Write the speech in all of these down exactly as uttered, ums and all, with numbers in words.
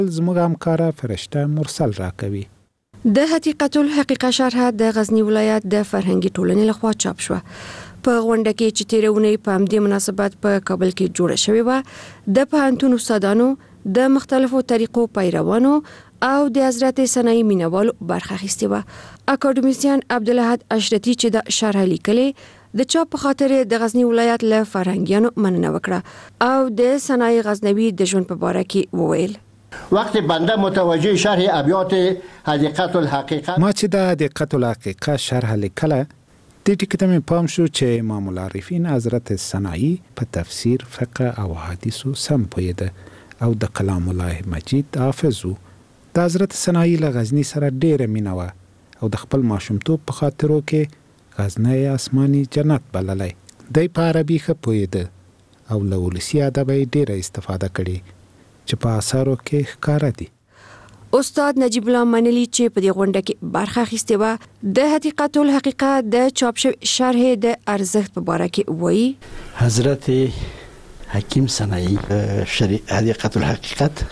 زموږ همکاره فرشته مرسل راکوي. د حقیقت الحقیقه شرح د غزنی ولایت د فرهنګي ټولنې لخوا چاپ شو. په غونډه کې چې تیرونی په همدې مناسبت په کابل کې جوړه شوې و، د پوهنتون استادانو، د مختلفو طریقو پیروانو او د حضرت سنایی مینوالو برخه اخیستې و. اکاډمیسین عبدالاحد اشرتی چې د شرح لیکلې د چاپ په خاطر د غزنی ولایت له فرهنګیانو مننه وکړه او د سنایی غزنوي د ژوند په باره کې وویل. وقتی بنده متوجه شرح ابیات حقیقت الحقیقه ما چې د حقیقت الحقیقه شرح لیکله، د ټکی ته مې پام شو چې امام العارفین حضرت سنایی په تفسیر، فقه او حدیثو سم پوهیده او د کلام الله مجید حافظ و. د حضرت سنایی له غزنی سره ډیره مینه وه او د خپل ماشومتوب په خاطرو کې غزنی آسماني جنت بللی. دی په عربي ښه پوهیده او له ولسي ادب یې ډیره استفاده کړې چې په اثارو کې ښکاره دي. استاد نجیب الله منلی چې په دې غونډه کې برخه اخیستې و، د حقیقت الحقیقه د چاپ شوی شرح د ارزښت په باره کې وایي. حضرت حکیم سنایی شرح حقیقت الحقیقت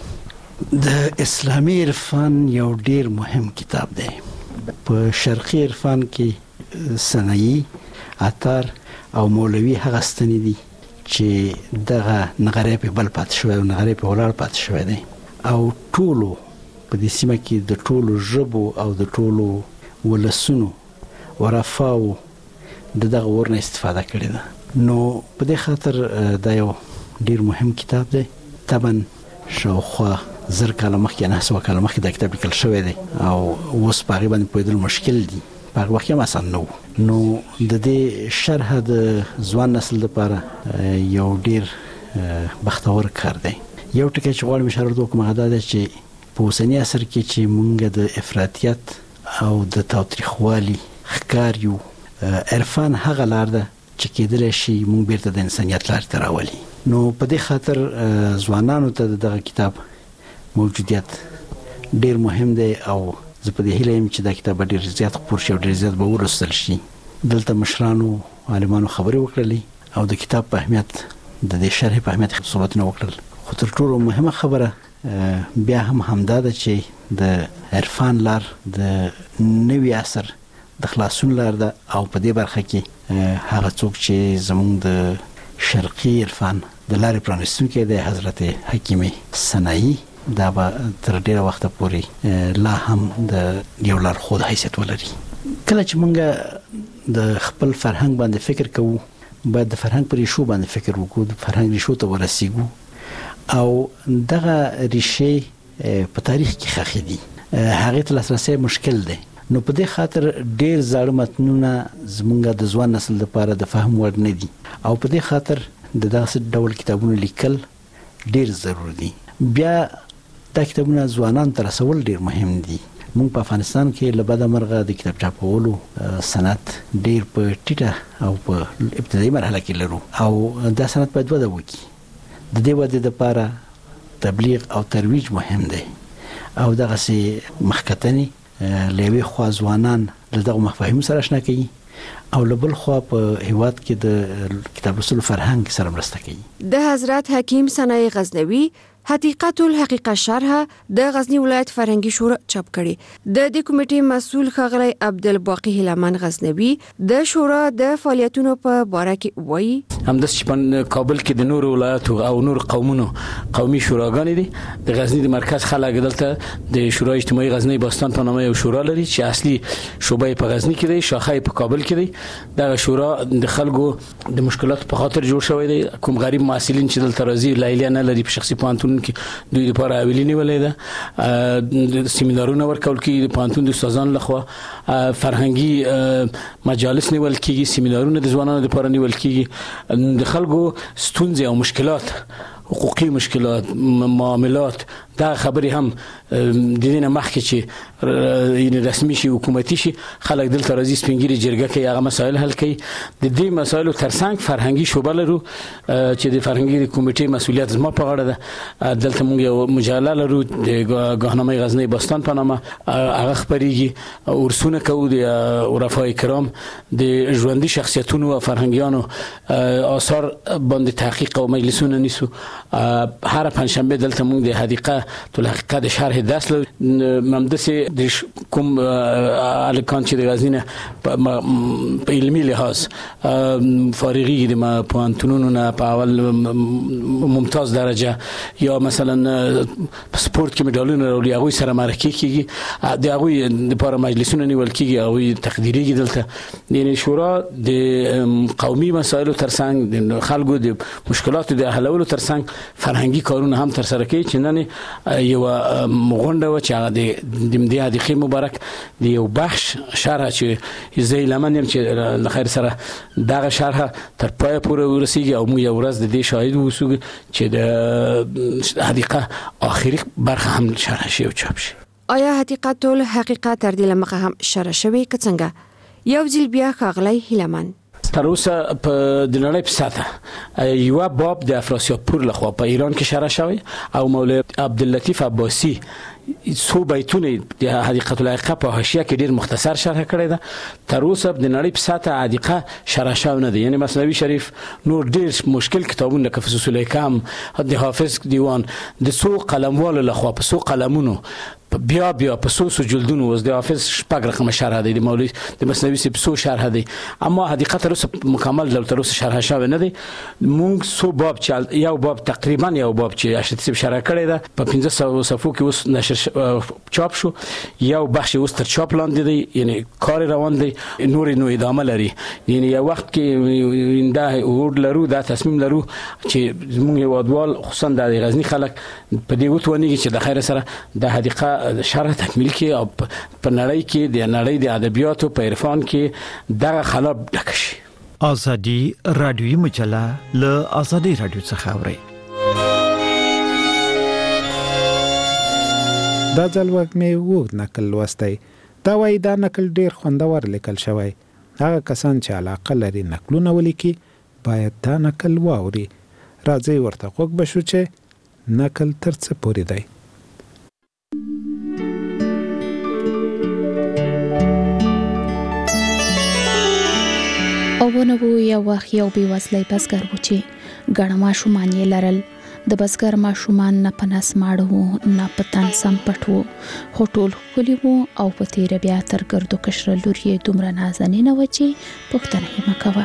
د اسلامی عرفان یو ډیر مهم کتاب دی. په شرقي عرفان کې سنایی، عطار او مولوی هغه ستنې دي چې دغه نغری په بل پاتې شوی او نغری په ولاړ پاتې شوی دی او ټولو په دې سیمه کې د ټولو ژبو او د ټولو ولسونو ورفاو د دغه ورنه استفاده کړې ده. نو په دې خاطر دا یو ډیر مهم کتاب دی. طبعا شاوخوا زر کاله مخکې، نه سوه کاله مخکې دا کتاب لیکل شوی دی او اوس په هغې باندې پوهېدل مشکل دي. په هغه وخت کې هم اسان نه و. نو د دې شرح د ځوان نسل لپاره یو ډیر بختور کار دی. یو ټکی چې غواړم اشاره وکړم هغه دا دی چې په اوسني عصر کې چې مونږ د افراطیت او د تاوتریخوالي ښکار یو، عرفان هغه لار ده چې کېدلی شي مونږ بیرته د انسانیت لارې ته راولي. نو په دې خاطر ځوانانو ته دغه کتاب موجودیت ډیر مهم دی او زه په دې هیله یم چې دا کتاب ډیر زیات خپور شي او ډیر زیات به ولوستل شي. دلته مشرانو عالمانو خبرې وکړلې او د کتاب په اهمیت، د دې شرح په اهمیت صحبتونه وکړل. خو تر ټولو مهمه خبره بیا هم همدا ده چې د عرفان لار د نوي عصر د خلاصون لار ده او په دې برخه کې هغه څوک چې زموږ د شرقي عرفان د لارې پرانیستونکی دی حضرت حکیم سنایی، دا به تر ډیره وخته پورې لا هم د یو لارښود حیثیت ولري. کله چې موږ د خپل فرهنګ باندې فکر کوو، باید د فرهنګ پر ریښو باندې فکر وکړو، د فرهنګ ریښو ته ورسیږو او دغه ریښې په تاریخ کې ښخې دي، هغې ته لاسرسی مشکل دی. نو په دې خاطر ډیر زاړه متنونه زمونږ د ځوان نسل لپاره د فهم وړ نه دي او په دې خاطر د دغسې ډول کتابونو لیکل ډیر ضروري دي. بیا دا کتابونه ځوانانو ته رسول ډیر مهم دي. مونږ په افغانستان کې له بده مرغه د کتاب چاپولو صنعت ډیر په ټیټه او په ابتدایي مرحله کې لرو او دا صنعت باید وده وکړي. د دې ودې لپاره تبلیغ او ترویج مهم دی او دغسې مخکتنې له یوې خوا ځوانان له دغو مفاهیمو سره اشنا کوي او له بل خوا په هیواد کې د کتاب لوستلو فرهنګ سره مرسته کوي. د حضرت حکیم سنایی غزنوي حقیقت الحقیقه شرح د غزنی ولایت فرهنګي شورا چاپ کړي. د دې کمیټې مسؤل ښاغلی عبدالباقي هیلمن غزنوي د شورا د فعالیتونو په باره کې وایي. همداسې چې په کابل کې د نورو ولایاتو او نور قومونو قومي شوراګانې دي. د غزنی د مرکز خلک دلته د شورای اجتماعي غزنی باستان په نامه یو شورا لري چې اصلي شعبه په غزنی کې دی، شاخه په کابل کې دی. دغه شورا د خلکو د مشکلاتو په خاطر جوړ شوی دی. کوم غریب محصلین چې دلته راځي لیلیه نه لري په شخصي پوهنتون کې دوی لپاره حویلي نیولې ده، سیمینارونه ورکول کېږي د پوهنتون د استادانو لخوا، فرهنګي مجالس نیول کېږي، سیمینارونه د ځوانانو لپاره نیول کېږي. د خلکو ستونزې او مشکلات، حقوقي مشکلات، معاملات، دا خبرې هم د دې نه مخکې چې رسمي شي، حکومتي شي، خلک دلته راځي، سپینګیري جرګه کوي، هغه مسایل حل کوي. د دې مسایلو ترڅنګ فرهنګي شعبه لرو چې د فرهنګي کمیټې مسؤلیت زما په غاړه ده. دلته موږ یو مجله لرو د گاهنامه غزنی باستان په نامه، هغه خپریږي، ورسونه کوو د عرفای کرام، د ژوندي شخصیتونو او فرهنګیانو آثار باندې تحقیق او مجلسونه نیسو. هر پنجشنبه دلته موږ د حدیقه ټول حقیقت شرح داس ممدسي د کوم الکان چې د غزنی په علمي لحاظ فارغي د ما پوانتونونو نه په اول ممتاز درجه یا مثلا سپورت کې مډالونه راوړي هغه سره مرکه کیږي د هغه د لپاره مجلسونه نیول کیږي او تقدیریږي دلته یعنی شورا د قومي مسایلو ترڅنګ د خلکو د مشکلاتو د حلولو ترڅنګ فرهنګي کارونه هم تر سره کوي چې نن یو غونډه و چې هغه د دې حدیقې مبارک د یو بخش شرح چې زه لمنم چې د خیر سره دغه شرح تر پای پورې ورسیږي او موږ یو ورځ د دې شاهد وسو چې د حدیقه آخري برخه هم شرح شي او چاپ شي. آیا حقیقت ټول حقیقت تر دې لمخه هم شرح شوی که څنګه؟ یو ځل بیا ښاغلی هیلمن تر اوسه په د نړۍ په سطح یو باب د افراسیاب پور لخوا په ایران کې شرح شوی او مولوی عبداللطیف عباسی څو بیتونه د حدیقة الحقیقه په حاشیه کې ډیر مختصر شرح کړی ده. تر اوسه د نړۍ په سطح حدیقه شرح شوی نه دی. یعنی مثنوي شریف نور ډیر مشکل کتابونه لکه فصوص الاحکام د حافظ دیوان د څو قلموالو لخوا په څو قلمونو بیا بیا په څو جلدونو وز د حافظ شپږ رقم شرح دی، د مولوی د مثنوي سي په څو شرح دی، اما حدیقه تر اوسه مکمل ډول تر اوسه شرح شوی نه دی. مونږ څو باب چې یو باب تقریبا یو باب چې اشرف سي شرح کړی ده په پنځه سوه صفحو کې اوس نشر چاپ شو، یو بخش اوس تر چاپ لاندې دی، یعنی کار روان دی، نور نو ادامه لري. یعنی یو وخت کې دا ورډ لرو دا تصمیم لرو چې زموږ هیوادوال خصوصا د غزنی خلک په دې وتونیږي چې د خیر سره د حدیقه شرح تکمیل کی او په نړۍ کې د نړۍ د ادبیاتو په عرفان کې دغه خلاب ډک شي. ازادي رادیوي مجله له ازادي رادیو څخه اوري. دا ځل وګمې وګ نقل وستای دا وای دا نقل ډیر خوندور لیکل شوی. هغه کسان چې علاقه لري نقلونه ولیکي باید دا نقل واوري. راځي ورته وګ بشو چې نقل تر څه پورې دی. او ونه وو یو وخت یو بې وسلې بزګر و چې ګڼه ماشومان یې لرل. د بزګر ماشومان نه په نس ماړه وو نه په تن سم پټ وو، خو ټول ښکلي وو او په تیره بیا تر ګردو کشره لور یې دومره نازنینه وه چې پوښتنه یې مه کوه.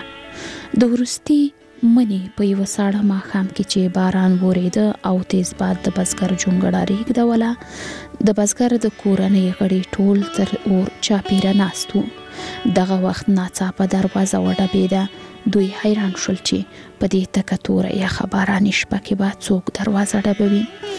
د وروستي مني په یوه ساړه ماښام کې چې باران ورېده او تیز باد د بزګر جونګړه رېږدوله، د بزګر د کورنۍ غړي ټول تر اور چاپېره ناست وو. دغه وخت ناڅاپه دروازه وډبېده. دوی حیران شول چې په دې تکه توره یخه باراني شپه کې به څوک دروازه ډبوي.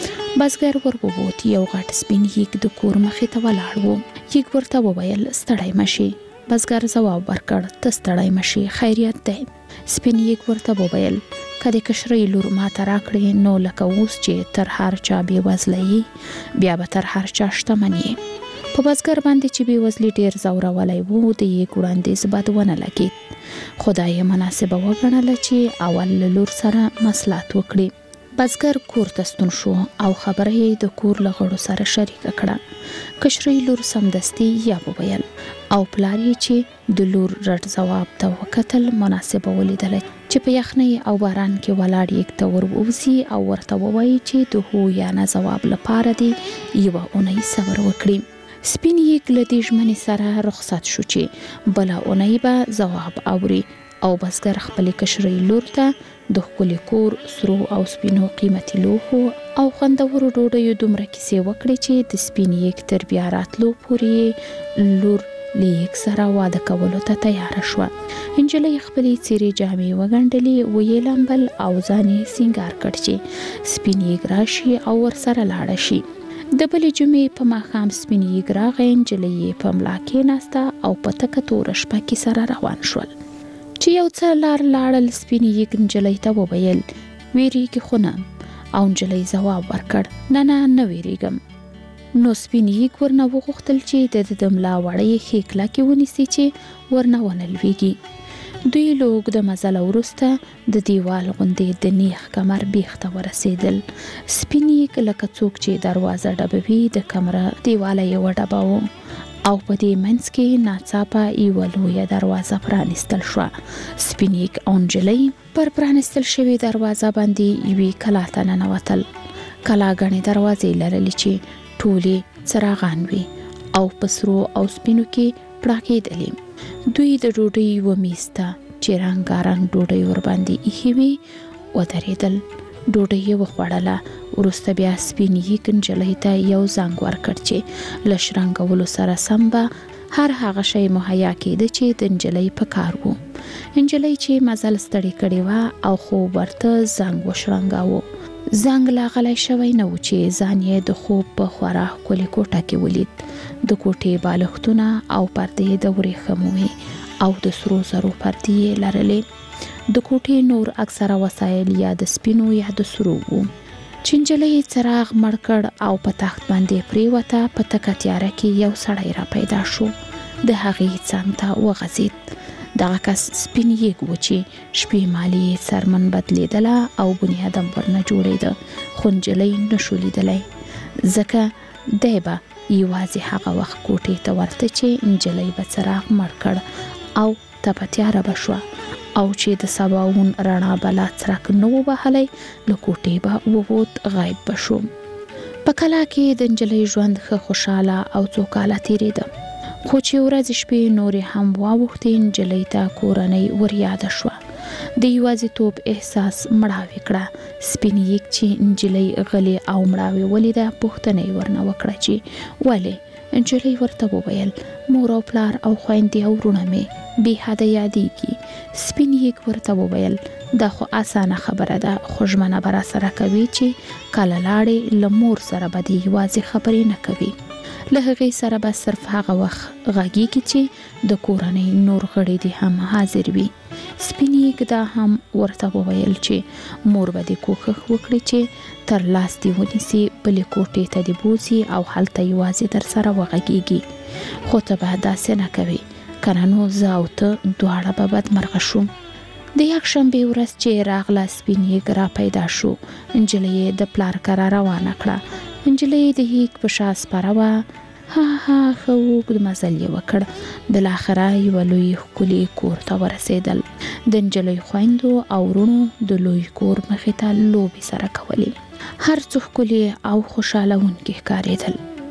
بزګر ور ووت. یو غټ سپین یږ د کور مخې ته ولاړ و. یږ ورته وویل ستړی مه شي. بزګر ځواب ورکړ ته ستړی مه شي، خیریت دی. سپین یږ ورته وویل که د کشرۍ لور ماته راکړې نو لکه اوس چې تر هر چا بې وزله یې بیا به تر هر چا شتمن یې. په بزګر باندې چې بې وزلي ډېر ځورولی و د یږ وړاندیز بد ونه لګېد. خدای یې مناسبه وګڼله چې اول له لور سره مصلحت وکړي. بزګر کور ته ستون شو او خبره یې د کور له غړو سره شریکه کړه. کشرۍ لور سمدستي یا وویل او پلار یې چې د لور رټ ځواب ته وکتل مناسبه ولیدله چې په یخنۍ او باران کې ولاړ یږ ته ور ووځي او ورته ووایي چې د هو یا نه ځواب لپاره دې یوه اونۍ صبر وکړي. سپین یږ له دې ژمنې سره رخصت شو چې بله اونۍ به ځواب اوري او بزګر خپلې کشرۍ لور ته د ښکلي کور، سرو او سپینو قیمتي لوښو او خوندورو ډوډیو دومره کیسې وکړې چې د سپین یږ تر بیا راتلو پورې لور له یږ سره واده کولو ته تیاره شوه. نجلۍ خپلې څیرې جامې وګنډلې، ویې لمبل او ځان یې سینګار کړ چې سپین یږ راشي او ورسره لاړه شي. د بلې جمعې په ماښام سپین یږ راغی. نجلۍ یې په ملا کېناسته او په تکه توره شپه کې سره روان شول. چې یو څه لار لاړل سپین یږ نجلۍ ته وویل ویریږي خو نه؟ او نجلۍ ځواب ورکړ نه نه نه ویریږم. نو سپین یږ ورنه وغوښتل چې د د ملا وړۍ ښې کلکې ونیسي چې ورنه ونه لویږي. دوی له اوږده مزله وروسته د دیوال غوندې د نیغ کمر بیخ ته ورسېدل. سپین یږ لکه څوک چې دروازه ډبوي د کمره دیواله یې وډباوه او په دې منځ کې ناڅاپه یوه لویه دروازه پرانیستل شوه. سپین یږ او نجلۍ پر پرانیستل شوې دروازه باندې یوې کلا ته ننوتل. کلاګانې دروازې لرلې چې ټولې څراغان وي او پسرو او سپینو کې پړاکېدلې. دوی د ډوډۍ و میز ته چې رنګارنګ ډوډۍ ورباندې ایښې وي ودرېدل. ډوډۍ یې وخوړله. وروسته بیا سپین ییږ نجلۍ ته یو زنګ ورکړ چې له شرنګولو سره سم به هر هغه شی مهیا کېده چې د نجلۍ په کار و. نجلۍ چې مزل ستړې کړې وه او خوب ورته زنګ وشرنګاوه. زنګ لا غلی شوی نه و چې ځان یې د خوب په خورا ښکلې کوټه کې ولید. د کوټې بالښتونه او پردې د ورېښمو وې او د سرو زرو پردې یې لرلې. د کوټې نور اکثره وسایل یا د سپینو یا د سرو وو. چې نجلۍ څراغ مړ کړ او په تخت باندې پرېوته، په تکه تیاره کې یو سړی را پیدا شو. د هغې څنګ ته وغځېد. دغه کس سپین ییږ و چې شپې مالي یې څرمن بدلېدله او بنیادم ورنه جوړېده، خو نجلۍ نشو لیدلی ځکه دی به یوازې هغه وخت کوټې ته ورته چې نجلۍ به څراغ مړ کړ او تپه تیاره به شوه او چې د سباوون رڼا به لا څرک نه و وهلی، له کوټې به ووت، غایب به شو. په کلا کې د نجلۍ ژوند ښه خوشحاله او څو کاله تېرېده. خو چې ورځې شپې نورې هم واوښتې، نجلۍ ته کورنۍ وریاده شوه. د یوازیتوب احساس مړاوې کړه. سپین ییږ چې نجلۍ غلې او مړاوې ولیده، پوښتنه یې ورنه وکړه چې ولې؟ نجلۍ ورته وویل مور او پلار او خویندې او وروڼه مې بې حده یادېږي. سپین ییږ ورته وویل دا خو اسانه خبره ده، خو ژمنه به راسره کوي چې کله لاړې له مور سره به دې یوازې خبرې نه کوي. له هغې سره به صرف هغه وخت غږېږي چې د کورنۍ نور غړي دې هم حاضر وي. سپین ییږ دا هم ورته وویل چې مور به دې کوښښ وکړي چې تر لاس دې ونیسي، بلې کوټې ته دې بوځي او هلته یوازې در سره وغږېږي. خو ته به داسې نه کوې، کنه نو زه او ته دواړه به بدمرغه شو. د یکشنبې ورځ چې راغله، سپین ییږ را پیدا شو. نجلۍ یې د پلار کره روانه کړه. نجلۍ د هیګ په شا سپره وه. ها ها ښه اوږد مزل یې وکړ. بالاخره یوه لوی ښکلي کور ته ورسېدل. د نجلۍ خویندو او وروڼو د لوی کور مخې ته لوبې سره کولې. هر څه ښکلي او خوشحالونکي ښکارېدل.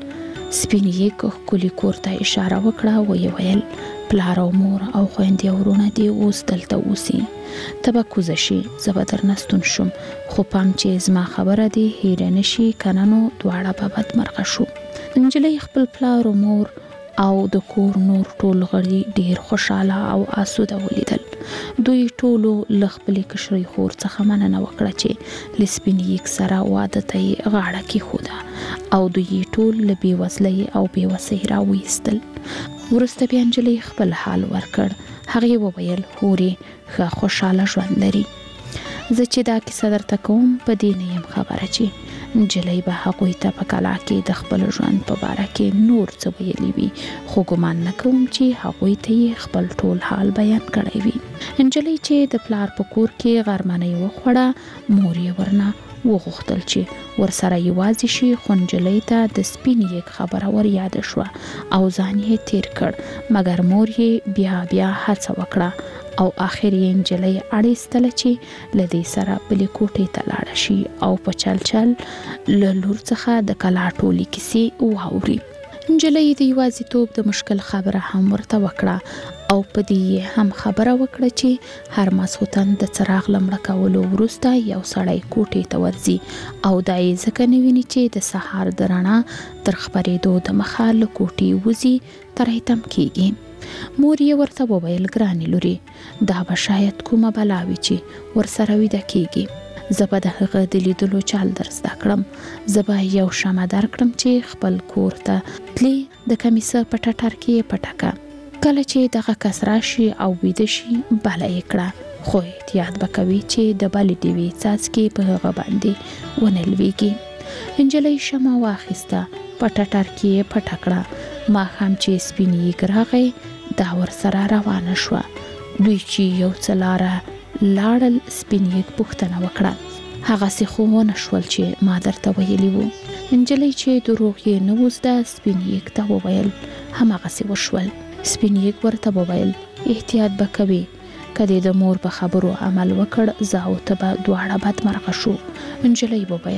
سپین ییږ ښکلي کور ته اشاره وکړه، ویې ویل پلار او مور او خویندې او وروڼه دې اوس دلته اوسي. ته به کوزه شي، زه به درنه ستون شم، خو پام چې زما خبره دې هیره نه شي، کنه نو دواړه به بدمرغه شو. نجلۍ خپل پلار او مور او د کور نور ټول غړي ډیر خوشاله او آسوده ولیدل. دوی ټولو له خپلې کشرۍ خور څخه مننه وکړه چې له سپین ییږ سره واده ته یې غاړه کېښوده او دوی ټول له بېوزلۍ او بېوسۍ راویستل. وروسته بیا نجلۍ خپل حال ورکړ. هغې وویل هورې ښه خوشاله ژوند لري. زه چې دا کیسه درته کوم په دې نه یم خبره چې نجلۍ به هغوی ته په کلا کې د خپل ژوند په باره کې نور څه ویلي وي، خو ګمان نه کوم چې هغوی ته یې خپل ټول حال بیان کړی وي. نجلۍ چې د پلار په کور کې غرمنۍ وخوړه، مور یې ورنه وغوښتل چې ورسره یوازې شي، خو نجلۍ ته د سپین ییږ خبره ور یاده شوه او ځان یې تیر کړ، مګر مور یې بیا بیا هڅه وکړه او آخر یې نجلۍ اړیستله چې له دې سره بلې کوټې ته لاړه شي او په چل چل له لور څخه د کلا ټولې کیسې واوري. نجلۍ د یوازیتوب د مشکل خبره هم ورته وکړه او په دې هم خبره وکړه چې هر ماسخوتن د څراغ له مړه کولو وروسته یو سړی کوټې ته ورځي او دا یې ځکه نه ویني چې د سهار د رڼا تر خپرېدو د مخه له کوټې وځي تر هیتم کېږي. مور یې ورته وویل ګرانې لورې، دا به شاید کومه بلا وي چې ورسره ویده کېږي. زه به د هغه د لیدلو چال در زده کړم. زه به یو شمع درکړم چې خپل کور ته تلې د کمیسه په ټټر کې یې پټه کړه. کله چې دغه کس راشي او ویده شي بله یې کړه، خو احتیاط به کوي چې د بلې ډیوې څاڅکي په هغه باندې ونه لویږي. نجلۍ شمع واخیسته، په ټټر کې یې پټه کړه. ماښام چې سپین ییږ راغی، دا ورسره روانه شوه. دوی چې یو څه لاره لاړل، سپین ییږ پوښتنه وکړه هغسې خو ونه شول چې ما درته ویلي وو. نجلۍ چې دروغ یې نه و زده، سپین ییږ ته وویل هماغسې وشول. سپین ییږ ورته وویل احتیاط به کوې، که دې د مور په خبرو عمل وکړ، زه او ته به دواړه بدمرغه شو. نجلۍ وویل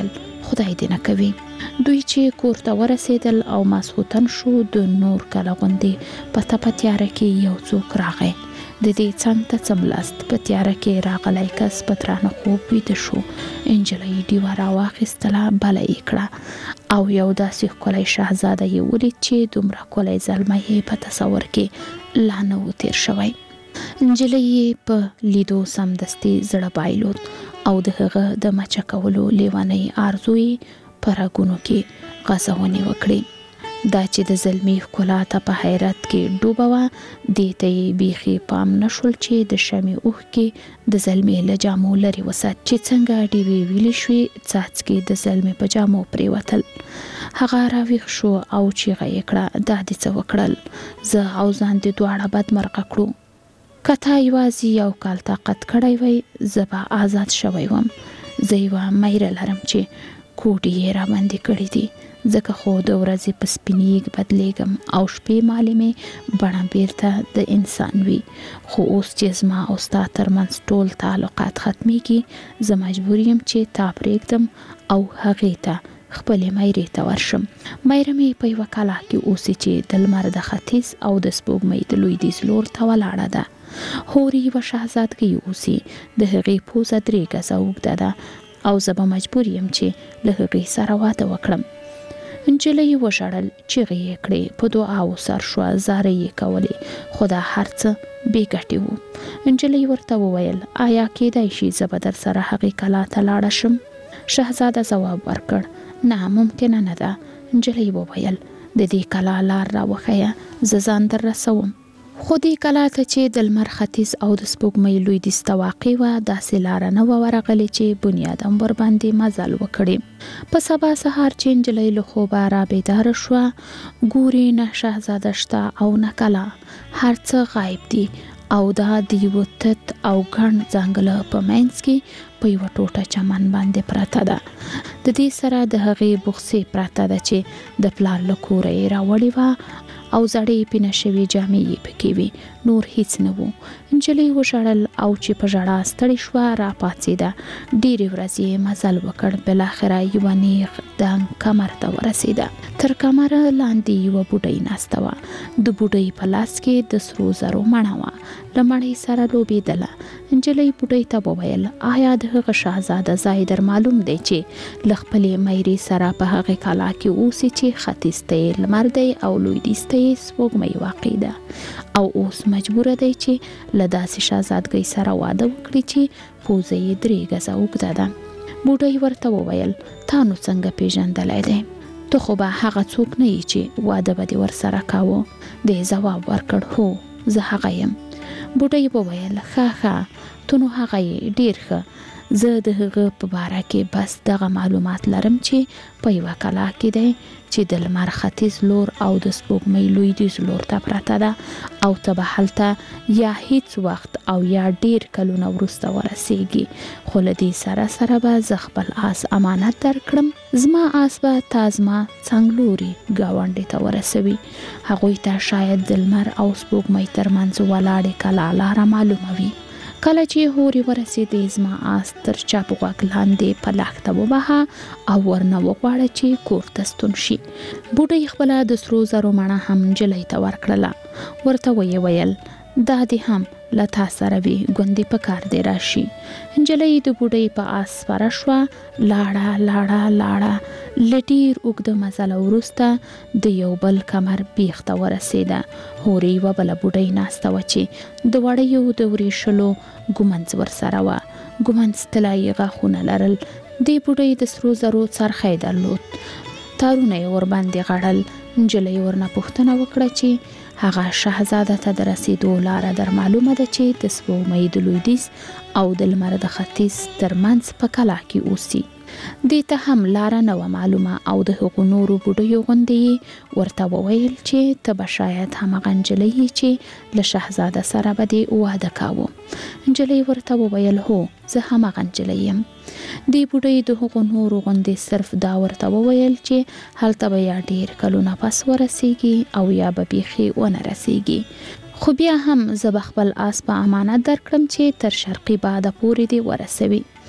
خدای دې نه کوي. دوی چې کور ته ورسېدل او ماسخوتن شو، د نور کله غوندې په تپه تیاره کې یو څوک راغی. د دې څنګ ته څملاست په تیاره کې راغلی کس په درانه خوب ویده شو. نجلۍ ډیوه راواخیستله، بله یې کړه او یو داسې ښکلی شهزاده یې ولید چې دومره ښکلی زلمی یې په تصور کې لا نه و تیر شوی. نجلۍ یې په لیدو سمدستي زړه بایلود او د هغه د مچه کولو لیونۍ آرزو یې په رګونو کې غځونې وکړې. دا چې د زلمي ښکلا ته په حیرت کې ډوبه وه، دې ته یې بیخي پام نه شول چې د شمعې اوښکې د زلمي له جامو لرې وسات چې څنګه ډیوې ویلې شوې، څاڅکي د زلمي په جامو پرېوتل. هغه راویښ شو او چیغه یې کړه، دا دې څه وکړل؟ زه او ځان دې دواړه بدمرغه کړو. که تا یوازې یو کال طاقت کړی وی، زه به آزاد شوی وم. زه یوه میره لرم چې کوټې یې راباندې کړي دي، ځکه خو د ورځې په سپینیږ بدلیږم او شپې مالې مې بڼه بیرته د انسان وي. خو اوس چې زما او ستا ترمنځ ټول تعلقات ختمیږي، زه مجبور یم چې تا پرېږدم او هغې ته خپلې میرې ته ورشم. میره مې په یوه کلا کې اوسي چې د لمر د ختیځ او د سپوږمۍ د لویدیځ لور ته ولاړه ده. هورې یوه شهزادګۍ اوسي، د هغې پوزه درې ګزه اوږده ده او زه به مجبور یم چې له هغې سره واده وکړم. نجلۍ وژړل، چیغې یې کړې، په دعاو سر شوه، زارۍ یې کولې، خو دا هر څه بې ګټې وو. نجلۍ ورته وویل، آیا کیدای شي زه به در سره هغې کلا ته لاړه شم؟ شهزاده ځواب ورکړ، نه ممکنه نه ده. نجلۍ وویل، د دې کلا لار راوښیه، زه ځان در رسوم. خو دې کلا ته چې د لمر ختیځ او د سپوږمۍ لویدیځ ته واقع وه، داسې لاره نه وه ورغلې چې بنیادم ورباندې مزل وکړي. په سبا سهار چې نجلۍ له خوبه رابیداره شوه، ګوري نه شهزاده شته او نه کلا، هر څه غایب دي او دا د یوه تت او ګڼ ځنګله په منځ کې په یوه ټوټه چمن باندې پرته ده. د دې سره د هغې بوخسې پرته ده چې د پلار له کوره یې راوړې وه او زړې پینه شوې جامې یې پکې وې، نور هیڅ نه و. نجلۍ وژړل او چې په ژړا ستړې شوه راپاڅېده. ډېرې ورځې یې مزل وکړ، بالاخره یوه نیغ دنګ کمر ته ورسېده. تر کمره لاندې یوه بوډۍ ناسته وه. د بوډۍ په لاس کې د سرو زرو مڼه وه، له مڼۍ سره لوبېدله. نجلۍ بوډۍ ته وویل، آیا د هغه شهزاده ځای در معلوم دی چې له خپلې میرې سره په هغې کلا کې اوسي چې ختیځ ته یې لمر دی او لویدیځ ته یې سپوږمۍ واقع ده، او اوس مجبوره دی چې له داسې شهزادګۍ سره واده وکړي چې پوزه یې درې ګزه اوږده ده. بوډۍ ورته وویل، تا نو څنګه پیژندلی دی؟ ته خو به هغه څوک نه یې چې واده به دې ورسره کاوه. دې ځواب ورکړ، هو زه هغه یم. بوډۍ وویل، ښه ښه ته نو هغه یې، ډېر ښه. زه د هغه په باره کې بس دغه معلومات لرم چې په یوه کلا کې دی چې د لمر ختیځ لور او د سپوږمۍ لویدیځ لور ته پرته ده او ته به هلته یا هیڅ وخت او یا ډیر کلونه وروسته ورسیږي. خو له دې سره سره به زه خپل آس امانت درکړم، زما آس به تا زما څنګلوري ګاونډي ته ورسوي. هغوی ته شاید د لمر او سپوږمۍ ترمنځ ولاړې کلا لاره معلومه وي. کله چې هورې ورسېدې، زما آس تر چپ غوږ لاندې په لښته وبهه او ورنه وغواړه چې کور ته ستون شي. بوډۍ خپله د سرو زرو مڼه هم نجلۍ ته ورکړله. ورته ویې ویل، دا دې هم له تا سره وي، ګوندې په کار دې راشي. نجلۍ د بوډۍ په آس سپره شوه، لاړه لاړه لاړه. له ډېر اوږده مزله وروسته د یو بل کمر بیخ ته ورسېده. هورې یوه بله بوډۍ ناسته وه چې د وړیو د وریښلو ږمنځ ورسره وه. ږمنځ طلایي غاښونه لرل. دې بوډۍ د سرو زرو څرخی درلود، تارونه یې ورباندې غړل. نجلۍ ورنه پوښتنه وکړه چې هغه شهزاده ته د رسېدو لاره در معلومه ده چې د سپوږمۍ د لویدیځ او د لمر د ختیځ ترمنځ په کلا کې اوسي. دې ته هم لاره نه وه معلومه او د هغو نورو بوډیو غوندې ورته وویل چې ته به شاید همغه نجلۍ یې چې له شهزاده سره به دې واده کاوه. نجلۍ ورته وویل، هو زه همغه نجلۍ یم. دې بوډۍ د هغو نورو غوندې صرف دا ورته وویل چې هلته به یا ډېر کلونه پس ورسیږي او یا به بیخي ونه رسیږي، خو بیا هم زه به خپل آس په امانت درکړم چې تر شرقي باده پورې دې ورسوي.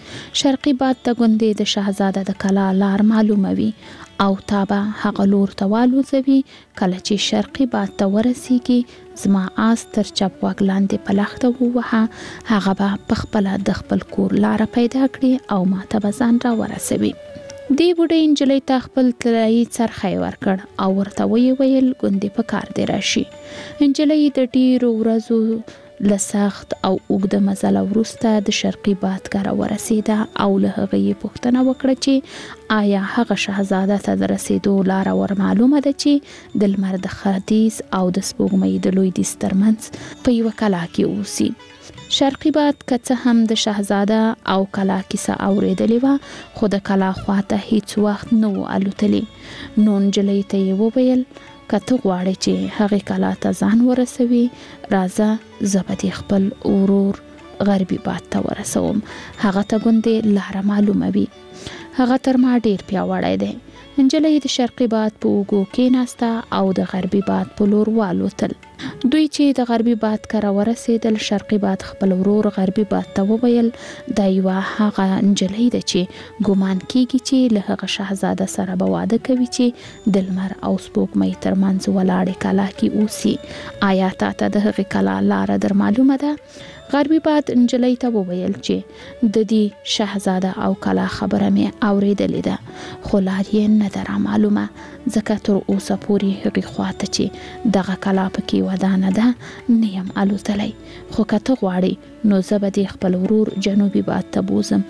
شرقي باد ته ګوندې د شهزاده د کلا لار معلوموي او تابه هغه لور ته والوځوي. کله چې شرقي باد ته ورسیږي زما آس تر چپ واک لاندې په لښته ووهه، هغه به په خپله د خپل کور لاره پیدا کړي او ما ته به ځان را ورسوي. دې بوډۍ نجلۍ ته خپل طلایي څرخی ورکړ او ورته ویې ویل ګوندې په کار دې راشي. نجلۍ د ډېرو ورځو له سخت او اوږده مزله وروسته د شرقي باد کره ورسېده او له هغه یې پوښتنه وکړه چې آیا هغه شهزاده ته د رسېدو لاره ور معلومه ده چې د لمر د ختیځ او د سپوږمۍ د لویدیځ ترمنځ په یوه کلا کې اوسي. شرقي باد که څه هم د شهزاده او کلا کیسه اورېدلې وه خو د کلا خواته هیڅ وخت نه و الوتلی. نو نجلۍ ته یې وویل که ته غواړې چې هغې کلا ته ځان ورسوي راځه زه به دې خپل ورور غربي باد ته ورسوم، هغه ته ګوندې لاره معلوموي، هغه تر ما ډېر پیاوړی دی. نجلۍ د شرقي باد په اوږو کېناسته او د غربي باد په لور والوتل. دوی چې د غربي باد کره ورسېدل شرقي باد خپل ورور غربي باد ته وویل دا یوه هغه نجلۍ ده چې ګمان کېږي چې له هغه شهزاده سره به واده کوي چې د لمر او سپوږمۍ ترمنځ ولاړې کلا کې اوسي. آیا تا ته د هغې کلا لاره در معلومه ده؟ غربي باد نجلۍ ته وویل چې د دې شهزاده او کلا خبره مې اورېدلې ده خو لار یې نه ده را معلومه، ځکه تر اوسه پورې هغې خواته چې دغه کلا پکې ودانه ده نه یم الوتلی. خو که ته غواړې نو زه به دې خپل ورور جنوبي باد ته بوزم،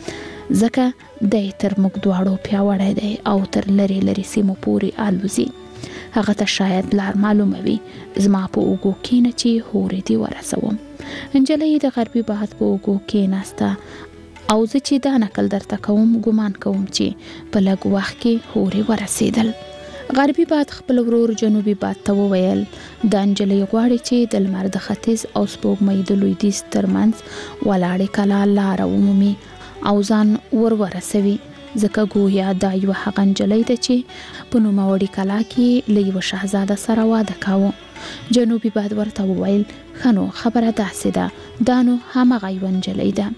ځکه دی تر موږ دواړو پیاوړی دی او تر لرې لرې سیمو پورې الوزي. هغه ته شاید لار معلوموي، زما په اوږو کښېنه چې هورې دې ورسوم. نجلۍ د غربي باد په اوږو کېناسته او زه چې دا نقل درته کوم ګمان کوم چې په لږ وخت کې هورې ورسېدل. غربي باد خپل ورور جنوبي باد ته وویل دا نجلۍ غواړي چې د لمر د ختیځ او سپوږمۍ د لویدیځ ترمنځ ولاړې کلا لاره ومومي او ځان ور ورسوي، ځکه ګویا دا یوه هغه نجلۍ ده چې په نوموړې کلا کې له یوه شهزاده سره واده کاوه. جنوبي باد ورته وویل ښه نو خبره داسې ده، دا نو همغه یوه نجلۍ ده.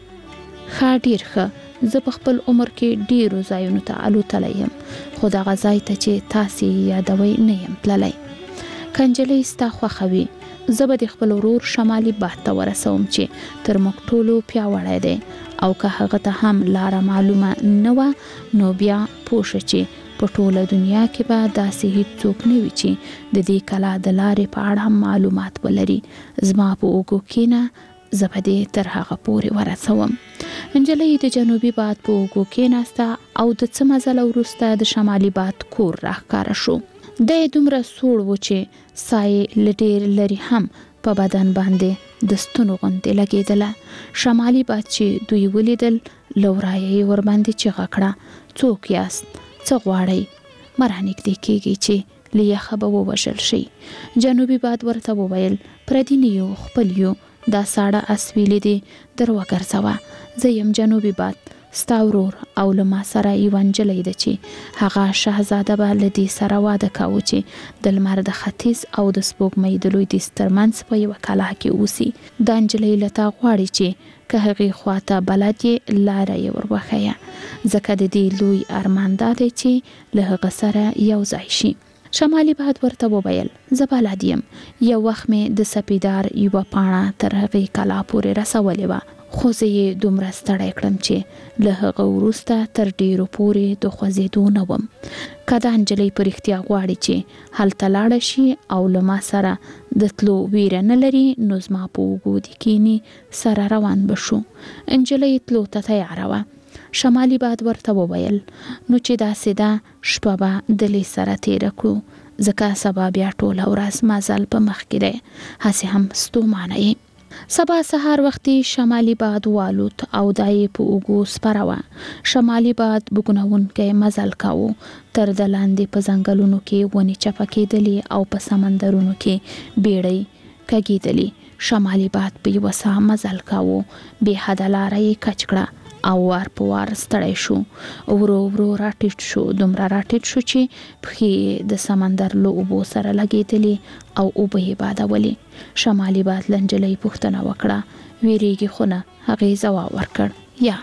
ښه ډېر ښه، زه په خپل عمر کې ډېرو ځایونو ته الوتلی یم خو دغه ځای ته چې تاسې یادوئ نه یم تللی. که نجلۍ ستا خوښه وي زه به د خپل ورور شمالي باد ته ورسوم چې تر موږ ټولو پیاوړی دی، او که هغه ته هم لاره معلومه نه وه نو بیا پوه شه چې په ټوله دنیا کې به داسې هیڅ څوک نه وي چې د دې کلا د لارې په اړه هم معلومات ولري. زما په اوږو کښېنه زه به دې تر هغه پورې ورسوم. نجلۍ د جنوبي باد په اوږو کښېناسته او د څه مزله وروسته د شمالي باد کور راښکاره شو. دی دومره سوړ و چې ساه یې له ډېر لرې هم په بدن باندې د ستنو غوندې لګېدله. شمالي باد چې دوی ولیدل له ورایه یې ورباندې چیغه کړه څوک یاست؟ څه غواړئ؟ مه رانږدې کېږئ چې له یخه به ووژل شئ. جنوبي باد ورته وویل پردي نه یو خپل یو، دا ساړه اس ویلې دي در وګرځوه. زه یم جنوبي باد ستا ورور او له ما سره یوه نجلۍ ده چې هغه شهزاده به له دې سره واده کاوه چې د لمر د ختیځ او د سپوږمۍ د لویدیځ ترمنځ په یوه کلا کې اوسي. دا نجلۍ له تا غواړي چې که هغې خواته بلد یې لاره یې ور وښیه، ځکه د دې لوی ارمان دا دی چې له هغه سره یو ځای شي. شمالي باد ورته وویل زه بلد یم، یو وخت مې د سپیدار یوه پاڼه تر هغې کلا پورې رسولې وه، خو زه یې دومره ستړی کړم چې له هغه وروسته تر ډېرو پورې د خوځېدو نه وم. که دا نجلۍ په رښتیا غواړي چې هلته لاړه شي او له ما سره د تلو ویره نه لري نو زما په اوږو دې کښېني سره روان به شو. نجلۍ تلو ته تیاره وه. شمالي باد ورته وویل نو چې داسې ده شپه به دلې سره تېره کړو، ځکه سبا بیا ټوله ورځ مزل په مخ کې دی، هسې هم ستومانه یې. سبا سهار وختي شمالي باد والوت او دا یې په اوږو سپره وه. شمالي باد بوږنوونکی مزل کاوه، تر د لاندې په ځنګلونو کې ونې چپه کېدلې او په سمندرونو کې بیړۍ کږېدلې. شمالي باد په یوه ساه مزل کاوه، بې حده لاره یې کچ کړه او وار په وار ستړی شو. ورو ورو راټیټ شو، دومره راټیټ شو چې پښې د سمندر له اوبو سره لګېدلې او اوبه یې بادولې. شمالي باد له نجلۍ پوښتنه وکړه ویریږي خو نه؟ هغې ځواب ورکړ یا.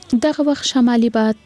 دغه وخت شمالي باد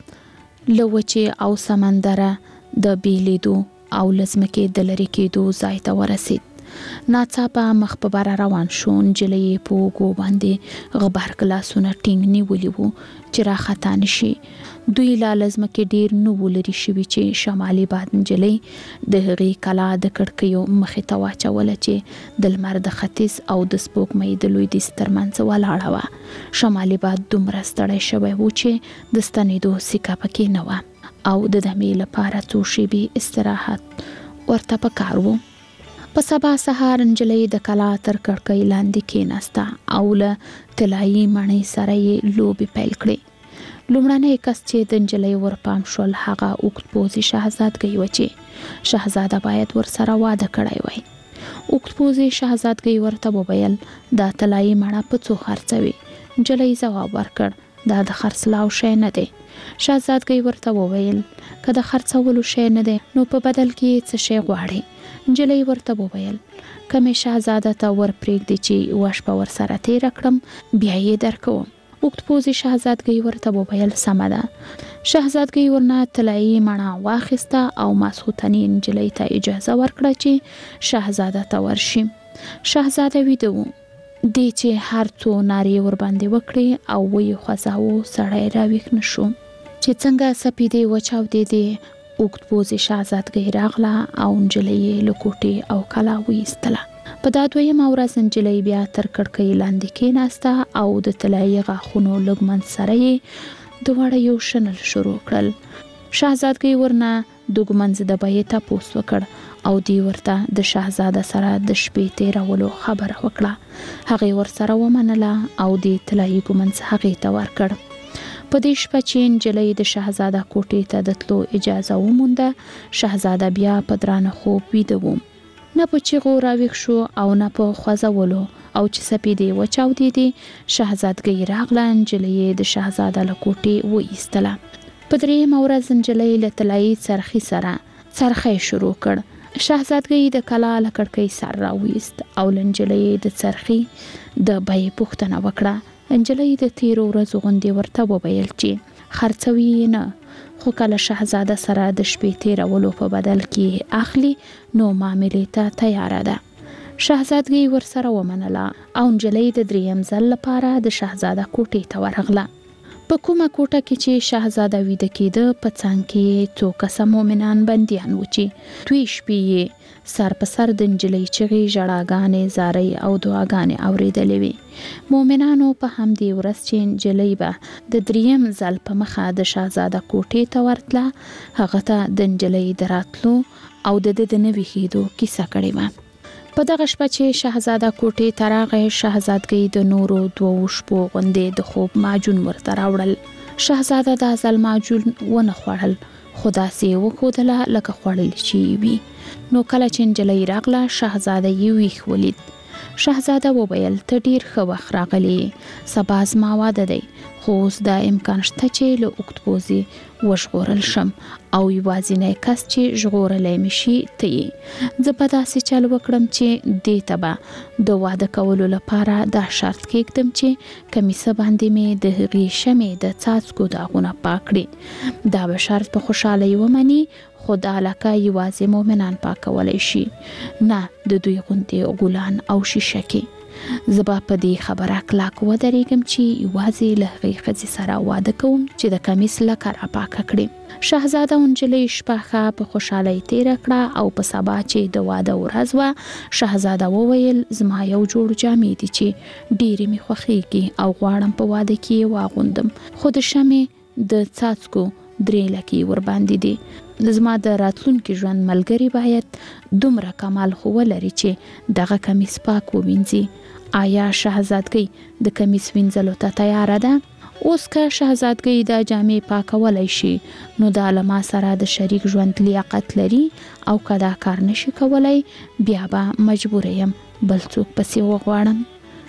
لوچې او سمندره د بیلیدو او لزمکې د لری کېدو ځای ته ورسید. ناڅاپه مخ په بار روان شو. نجلۍ په وګو باندې غبار کلاسونه ټینګ نیولي وو چې را خطا نشي. دوی لا لزمکې ډیر نو ولري شوي چې شمالي باد نجلۍ د هغې کلا د کړکیو مخې ته واچوله چې د لمر د ختیځ او د سپوږمۍ د لویدیځ ترمنځ ولاړه وه. شمالي باد دومره ستړی شوی و چې د ستنېدو سیکه پکې نه وه او د دمې لپاره څو شېبې استراحت ورته پکار و. په سبا سهار نجلۍ د کلا تر کړکۍ لاندې کېناسته او له طلایي مڼۍ سره یې لوبې پیل کړې. لومړنی کس چې د نجلۍ ورپام شول هغه اوږد پوځي شهزادګۍ وه چې شهزاده باید ورسره واده کړی وای. اوږد پوځي شهزادګۍ ورته وویل دا طلایي مڼه په څو خرڅوي؟ نجلۍ ځواب ورکړ دا د خرڅلاو شی نه دی. شهزادګۍ ورته وویل که د خرڅولو شی نه دی نو په بدل کې څه شی غواړي؟ نجلۍ ورته وویل که مې شهزاده ته ور پرېږدي چې یوه شپه ورسره تېره کړم بیا یې درکوم. اوږد پوځي شهزادګۍ ورته وویل سمه ده. شهزادګۍ ورنه طلایي مڼه واخیسته او ماسخوتنې نجلۍ ته اجازه ورکړه چې شهزاده ته ورشي. شهزاده ویده و. دې چې هر څو نارې ورباندې وکړې او ویې خوځاوه سړی راویښ نه شو. چې څنګه سپیدې وچاودېدې اوږد پوځي شهزادګۍ راغله او نجلۍ یې له کوټې او کلا وایستله. په دا دویمه ورځ نجلۍ بیا تر کړکۍ لاندې کېناسته او د طلایي غاښونو لږ منځ سره یې دواړه یو شنل شروع کړل. شهزادګۍ ورنه د ږمنځ د بیې تپوس وکړ او دی ورته د شهزاده سره د شپې تېرولو خبره وکړه. هغې ورسره ومنله او د طلایي ږمنځ هغې ته ورکړ. په دې شپه چې نجلۍ د شهزاده کوټې ته د تلو اجازه ومونده شهزاده بیا په درانه خوب ویده و. نه په چیغو راویښ شو او نه په خوځولو او چې سپیدې وچاودېدې شهزادګۍ راغله. نجلۍ د شهزاده له کوټې وایستله. په درېیمه ورځ نجلۍ له طلایي څرخي سره څرخی شروع کړ. شهزادګۍ د کلا له کړکۍ سر راویست او له نجلۍ د څرخي د بیې پوښتنه وکړه. نجلۍ د تیرو ورځو غوندې ورته وویل چې خرڅوي یې نه خو کله شهزاده سره د شپې تیرولو په بدل کې اخلي نو معاملې ته تیاره ده. شهزادګۍ ورسره ومنله او نجلۍ د دریم ځل لپاره د شهزاده کوټې ته ورغله. په کومه کوټه کې چې شهزاده ویده کېده په څنګ کې څو کسه مؤمنان بندیان و چې دوی شپې یې سر په سر د نجلۍ چغې ژړاګانې زارۍ او دعاګانې اورېدلې وې. مؤمنانو په همدې ورځ چې نجلۍ به د دریم ځل په مخه د شهزاده کوټې ته ورتله هغه ته د نجلۍ د راتلو او د ده د نه ویښېدو کیسه کړې وه. په دغه شپه چې شهزاده کوټې ته راغی شهزادګۍ د نورو دوو شپو غوندې د خوب ماجون ورته راوړل. شهزاده دا ځل ماجون ونه خوړل خو داسې یې وښودله لکه خوړل چې وي. نو کله چې نجلۍ راغله شهزاده یې ویښ ولید. شهزاده وویل ته ډیر ښه وخت راغلې سبا زما واده دی خو اوس دا امکان شته چې له اوږد پوځي وژغورل شم او یوازینی کس چې ژغورلی مې شي ته یې. زه به داسې چل وکړم چې دې ته به د واده کولو لپاره دا شرط کېږدم چې کمیسه باندې مې د هغې شمې د څاڅکو داغونه پاک کړي. دا به شرط په خوشحالۍ ومني خو دا لکه یوازې مؤمنان پاکولی شي نه د دوی غوندې غولان او شیشکې. زه به په دې خبره کلک ودرېږم چې یوازې له هغې ښځې سره واده کوم چې د کمیس لکه را پاکه کړي. شهزاده او نجلۍ شپه ښه په خوشحالۍ تېره کړه او په سبا چې د واده ورځ وه شهزاده وویل زما یو جوړ جامې دي چې ډېرې مې خوښېږي او غواړم په واده کې یې واغوندم خو د شمې د څاڅکو درې لکې ورباندې دي. زما د راتلونکي ژوند ملګری باید دومره کمال خو ولري چې دغه کمیس پاک ووینځي. آیا شهزادګۍ د کمیس وینځلو ته تیاره ده؟ اوس که شهزادګۍ دا جامې پاکولی شي نو دا له ما سره د شریک ژوند لیاقت لري او که دا کار نشي کولی بیا به مجبوره یم بل څوک پسې وغواړم.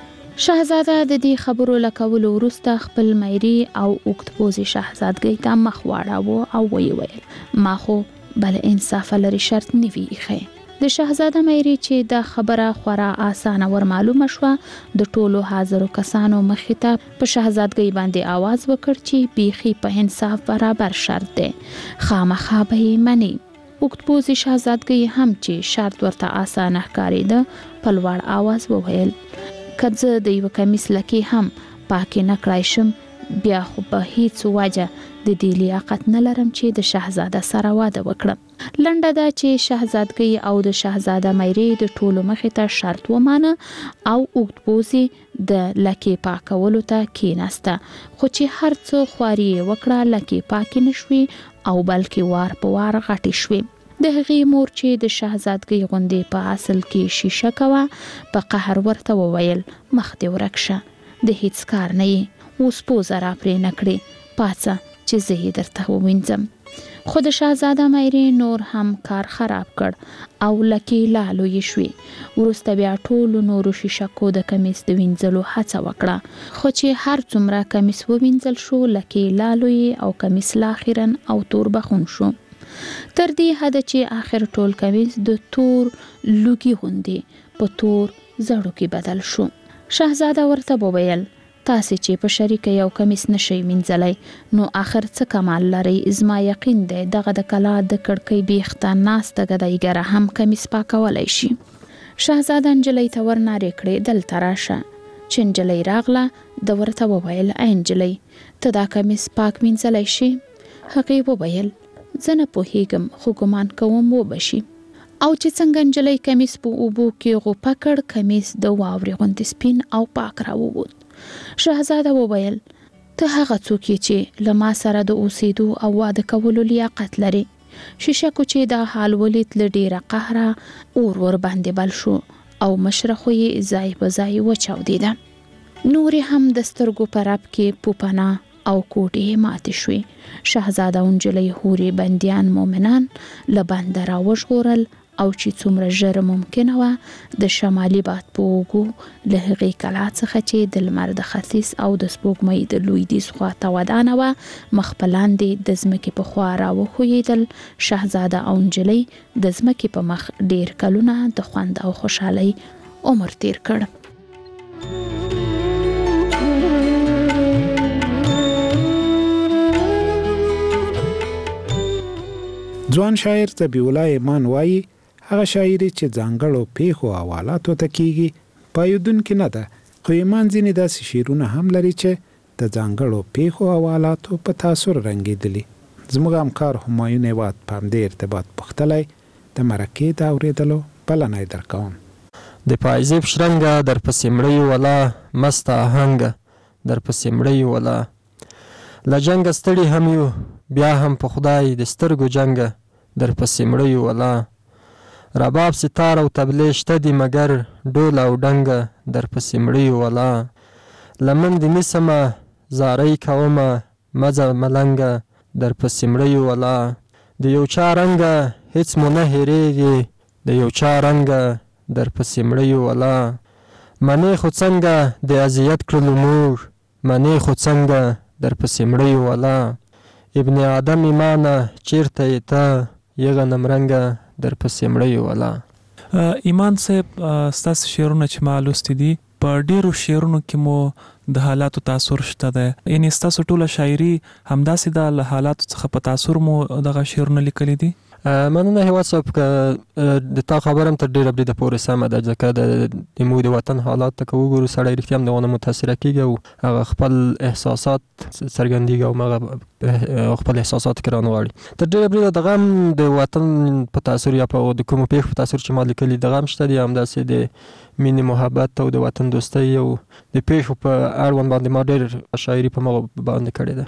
شهزاده د دې خبرو له کولو وروسته خپل میري او اوږد پوځي شهزادګۍ ته مخ واړاوه او ویې ویل ما خو بل انصافه لري شرط نه وي ایښی د شهزاده مېری چې د خبره خورا اسانه ور معلومه شو د ټولو حاضرو کسانو مخې ته په شهزادګۍ باندې आवाज وکړ چې بیخي په انصاف برابر شرط دی خامخا به یې مني. اوکتپوزي شهزادګۍ هم چې شرط ورته اسانه ښکارېده په لوړ आवाज وویل که زه د یو کمیس لکې هم پاکې نه کړای شم بیا خو په هیڅ وجه د دې لیاقت نه لرم چې د شهزاده سره واده وکړم. لنډه دا چې شهزادګۍ او د شهزاده مېری د ټولو مخې ته شرط ومانه او اوکتپوزي د لکې پاکولو ته کېناسته خو چې هر څه خواري وکړه لکې پاکې نشوي او بلکې وار په وار غټې شوي. د هغې مور چې د شهزادګۍ غوندې په اصل کې شیشه کوه په قهر ورته وویل مخ دې ورک شه د هیڅ کار نه یې اوس پوزه را پرې نه کړې پاڅه چې زه یې درته ووینځم. خو د شهزاده مېری نور هم کار خراب کړ او لکې لا لویې شوې. وروسته بیا ټولو نورو شیشکو د کمیس د وینځلو هڅه وکړه خو چې هر څومره کمیس ووینځل شو لکې لا لویې او کمیس لا اخیراً او تور بخون شو تر دې حده چې آخر ټول کمیس د تور لوګي غوندې په تور زړو کې بدل شو. شهزاده ورته وویل تاسې چې په شریکه یو کمیس نشئ وینځلی نو آخر څه کمال لرئ زما یقین دی دغه د کلا د کړکۍ بیخته ناسته ګدایګره هم کمیس پاکولی شي. شهزاده نجلۍ ته ورنارې کړې دلته راشه چې نجلۍ راغله د ورته وویل ای نجلۍ ته دا کمیس پاک وینځلی شي؟ هغې وویل زه نه پوهیږم خو ګمان کوم وبشي. او چې څنګه نجلۍ کمیس په اوبو کې غوپه کړ کمیس د واورې غوندې سپین او پاک راووت. شهزاده وویل ته هغه څوک یې چې له ما سره د اوسېدو او واده کولو لیاقت لري. شیشکو چې دا حال ولید له ډېره قهره اور ور باندې بل شو او مشره خو یې ځای په ځای وچاودېده. نورې هم د سترګو په رپ کې پوپنه او کوټې ماتې شوې. شهزاده او نجلۍ هورې بندیان مومنان له بنده راوژغورل او چې څومره ژر ممکنه وه د شمالي باد په اوږو له هغې کلا څخه چې د لمر د ختیځ او د سپوږمۍ د لویدیځ خواته ودانه وه مخ په لاندې د ځمکې په خوا راوښویېدل. شهزاده او نجلۍ د ځمکې په مخ ډېر کلونه د خوند او خوشحالۍ عمر تیر کړ. ځوان شاعر ذبیح الله ایمان وایي هغه شاعري چې ځانګړو پیښو حوالاتو ته کیږي پایدونکې نه ده خو ایمان ځینې داسې شعرونه هم لري چې د ځانګړو پیښو حوالاتو په تاثر رنګېدلي. زموږ همکار همایون هیواد په همدې ارتباط پوښتلی د مرکې د اورېدلو بلنه یې درکوم. د پایزیب شرنګه در پسې مړی ولا مست آهنګه در پسې مړی ولا له جنګه ستړي هم یو بیا هم په خدای د سترګو جنګه در پسې مړی ولا رباب ستار او تبلې شته دي مګر ډول او ډنګه در پسې مړی ولا لمن د نیسمه زارۍ کومه مزه ملنګه در پسې مړی ولا د یو چا رنګه هیڅ مو نه هېرېږي د یو چا رنګه در پسې مړی ولا منې خو څنګه د اذیت کړلو موږ منې خو څنګه در پسې مړی ولا ابن آدم ایمانه چیرته یې ته یغه نمرنګه در پسې مړی ولا. ایمان صاحب ستاسو شعرونه چې ما لوستي دي په ډیرو شعرونو کې مو د حالاتو تاثر شته ده یعنی ستاسو ټوله شاعري همداسې د له حالاتو څخه په تاثر مو دغه شعرونه لیکلي دي؟ مننه هیواد صاحب که د تا خبر هم تر ډېره بریده پورې سمه ده ځکه د موږ د وطن حالات ته که وګورو سړی رښتیا هم دغونه متاثره کېږي او هغه خپل احساسات څرګندېږي او هغه خپل احساسات کې رانغواړي. تر ډېره بریده دغه هم د وطن په تاثر یا په د کومو پېښو په تاثر چې ما لیکلي دغه هم شته دي همداسې د مینې محبت او د وطن دوستۍ او د پېښو په اړوند باندې ما ډېر شاعري په مغه باندې کړې ده.